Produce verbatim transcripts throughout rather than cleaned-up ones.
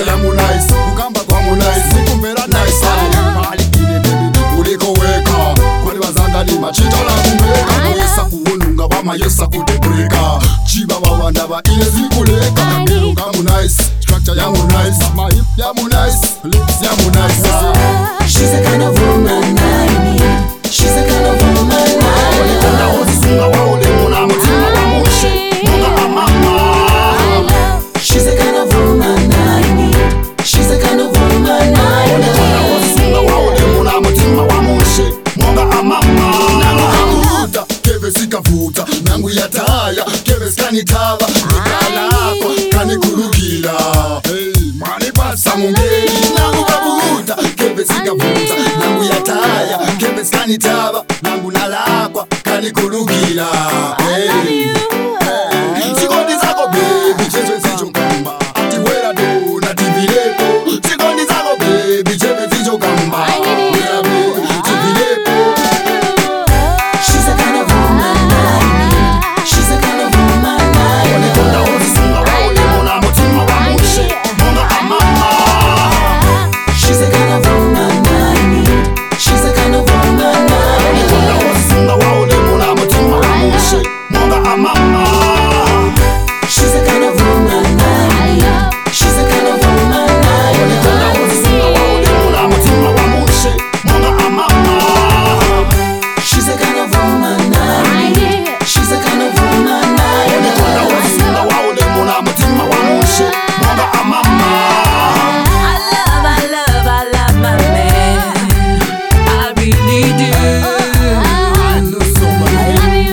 yangu nice, kukamba kwangu nice, nikumbera nice. Malikini baby ulikoweka, kwani wazangali machita la kumeka. Mwesa kuununga wama yesa kutebreka, chiba wawandaba ile zikuleka. Yangu nice, structure yangu nice, my hip yangu nice, lips yangu nice. She's the kind of woman I need. She's the kind of woman I need. Ona ozisunga waule muna mutima wa mushe, munga amama. She's the kind of woman I need. She's the kind of woman I need. Ona ozisunga waule muna mutima wa mushe, munga amama. Nangu hakuta, keve sikavuta, nangu yataya, keve skanitava, nikalakwa, kanikurukila. Hey, mani pasa mungeli, nangu kavuta, keve sikavuta, nangu yataya, keve skanitava, nangu nalakwa, kanikurukila. Hey, sikoni zako baby, chezwe zicho kamba, atiwera do na tivileko. Sikoni zako baby, chezwe zicho kamba, wera do, tivileko. She's the kind of woman I need. She's the kind of woman I need. Ona ozisunga waule muna mutima wa mushe, munga amama. She's the kind of woman I need. She's the kind of woman I need. Ona ozisunga waule muna mutima wa mushe, munga amama. She's the kind of woman I need. She's the kind of woman I need. Ona ozisunga waule muna mutima wa mushe, munga amama. She's the kind of woman I need. She's the kind of woman I need. Ona ozisunga waule muna mutima wa mushe, munga amama. I love, I love, I love my man. I really do. I know somebody.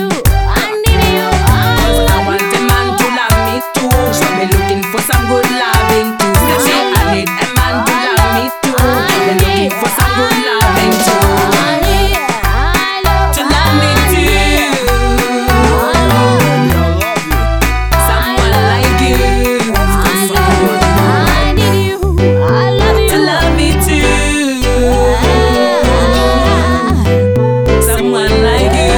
I want a man to love me too. So me looking for some good loving too. They say I need a man to love me too. Me looking for some good loving too. To love me too. Someone like you. To love me too. Someone like you.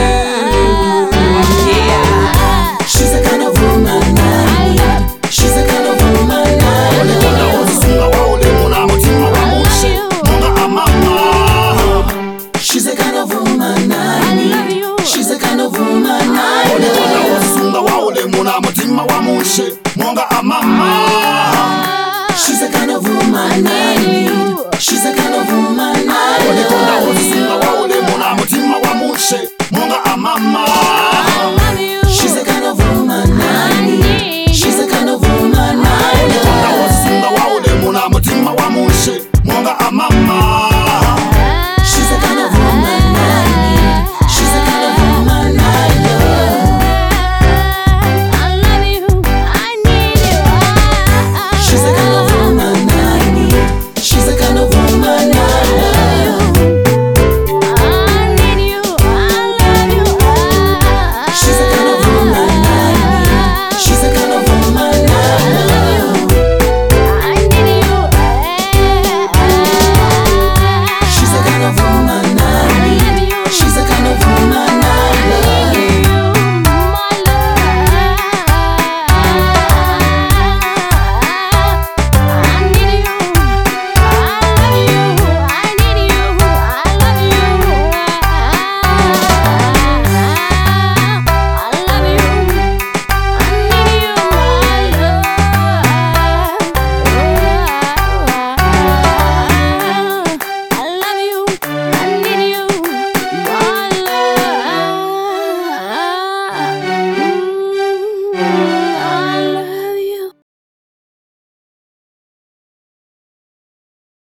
Yeah. She's the kind of woman I need. She's the kind of woman I need. Ona ozisunga waule muna mutima wa mushe, munga amama. She's the kind of woman I need. She's the kind of woman I Ona need. ozisunga waule muna mutima wa mushe, munga amama. She's the kind of woman I need. She's the kind of woman I Ona need. ozisunga waule muna mutima wa mushe, munga amama. She's the kind of woman I need. She's the kind of woman I Ona need. ozisunga waule muna mutima wa mushe, munga amama.